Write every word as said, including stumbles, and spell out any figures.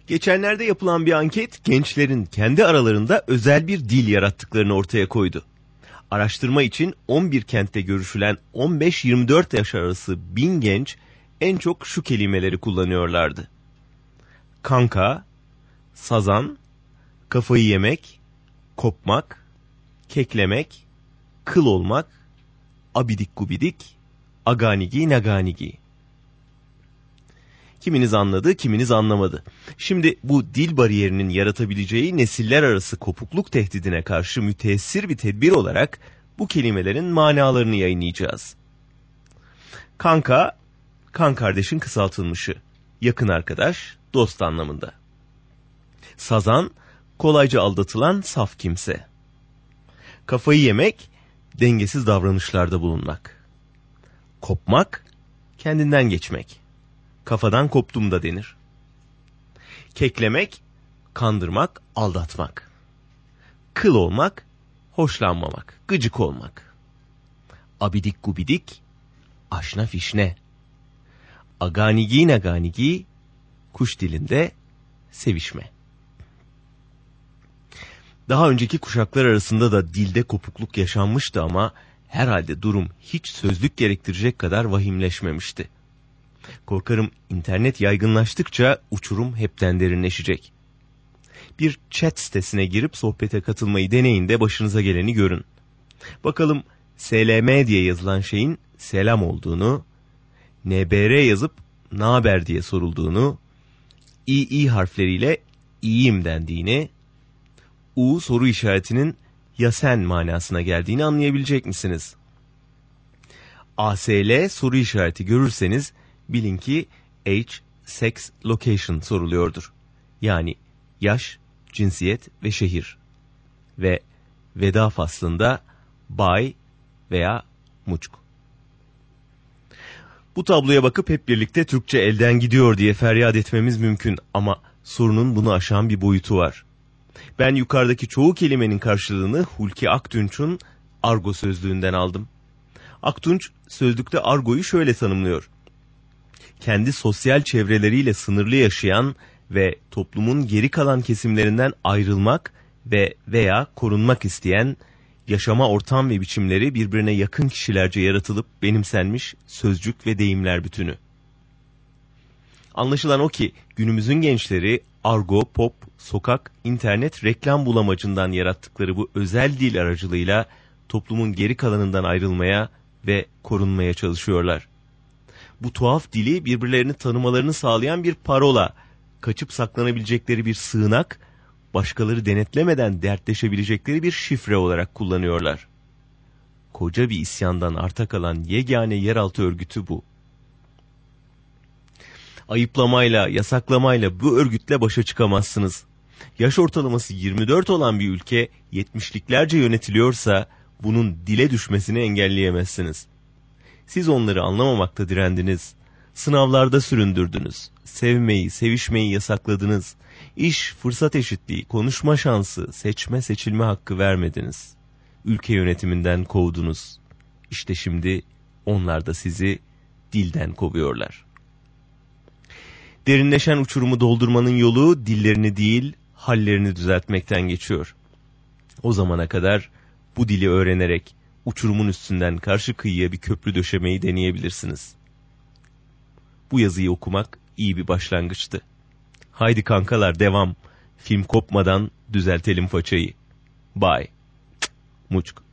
Geçenlerde yapılan bir anket gençlerin kendi aralarında özel bir dil yarattıklarını ortaya koydu. Araştırma için on bir kentte görüşülen on beş yirmi dört yaş arası bin genç en çok şu kelimeleri kullanıyorlardı. Kanka, sazan, kafayı yemek, kopmak, keklemek, kıl olmak, abidik gubidik, aganigi naganigi. Kiminiz anladı, kiminiz anlamadı. Şimdi bu dil bariyerinin yaratabileceği nesiller arası kopukluk tehdidine karşı müteessir bir tedbir olarak bu kelimelerin manalarını yayınlayacağız. Kanka, kan kardeşin kısaltılmışı, yakın arkadaş, dost anlamında. Sazan, kolayca aldatılan saf kimse. Kafayı yemek, dengesiz davranışlarda bulunmak. Kopmak, kendinden geçmek. Kafadan koptum da denir. Keklemek, kandırmak, aldatmak. Kıl olmak, hoşlanmamak, gıcık olmak. Abidik gubidik, aşna fişne. Aganigi naganigi, kuş dilinde sevişme. Daha önceki kuşaklar arasında da dilde kopukluk yaşanmıştı ama herhalde durum hiç sözlük gerektirecek kadar vahimleşmemişti. Korkarım internet yaygınlaştıkça uçurum hepten derinleşecek. Bir chat sitesine girip sohbete katılmayı deneyin de başınıza geleni görün. Bakalım S L M diye yazılan şeyin selam olduğunu, N B R yazıp naber diye sorulduğunu, İ İ harfleriyle iyiyim dendiğini, U soru işaretinin ya sen manasına geldiğini anlayabilecek misiniz? A S L soru işareti görürseniz bilin ki age, sex, location soruluyordur. Yani yaş, cinsiyet ve şehir. Ve veda faslında bay veya muçk. Bu tabloya bakıp hep birlikte Türkçe elden gidiyor diye feryat etmemiz mümkün ama sorunun bunu aşan bir boyutu var. Ben yukarıdaki çoğu kelimenin karşılığını Hulki Aktunç'un argo sözlüğünden aldım. Aktunç sözlükte argoyu şöyle tanımlıyor. Kendi sosyal çevreleriyle sınırlı yaşayan ve toplumun geri kalan kesimlerinden ayrılmak ve veya korunmak isteyen, yaşama ortam ve biçimleri birbirine yakın kişilerce yaratılıp benimsenmiş sözcük ve deyimler bütünü. Anlaşılan o ki günümüzün gençleri argo, pop, sokak, internet, reklam bulamacından yarattıkları bu özel dil aracılığıyla toplumun geri kalanından ayrılmaya ve korunmaya çalışıyorlar. Bu tuhaf dili birbirlerini tanımalarını sağlayan bir parola, kaçıp saklanabilecekleri bir sığınak, başkaları denetlemeden dertleşebilecekleri bir şifre olarak kullanıyorlar. Koca bir isyandan arta kalan yegane yeraltı örgütü bu. Ayıplamayla, yasaklamayla bu örgütle başa çıkamazsınız. Yaş ortalaması yirmi dört olan bir ülke yetmişliklerce yönetiliyorsa bunun dile düşmesini engelleyemezsiniz. Siz onları anlamamakta direndiniz. Sınavlarda süründürdünüz. Sevmeyi, sevişmeyi yasakladınız. İş, fırsat eşitliği, konuşma şansı, seçme seçilme hakkı vermediniz. Ülke yönetiminden kovdunuz. İşte şimdi onlar da sizi dilden kovuyorlar. Derinleşen uçurumu doldurmanın yolu dillerini değil, hallerini düzeltmekten geçiyor. O zamana kadar bu dili öğrenerek uçurumun üstünden karşı kıyıya bir köprü döşemeyi deneyebilirsiniz. Bu yazıyı okumak iyi bir başlangıçtı. Haydi kankalar devam. Film kopmadan düzeltelim façayı. Bye. Muçk.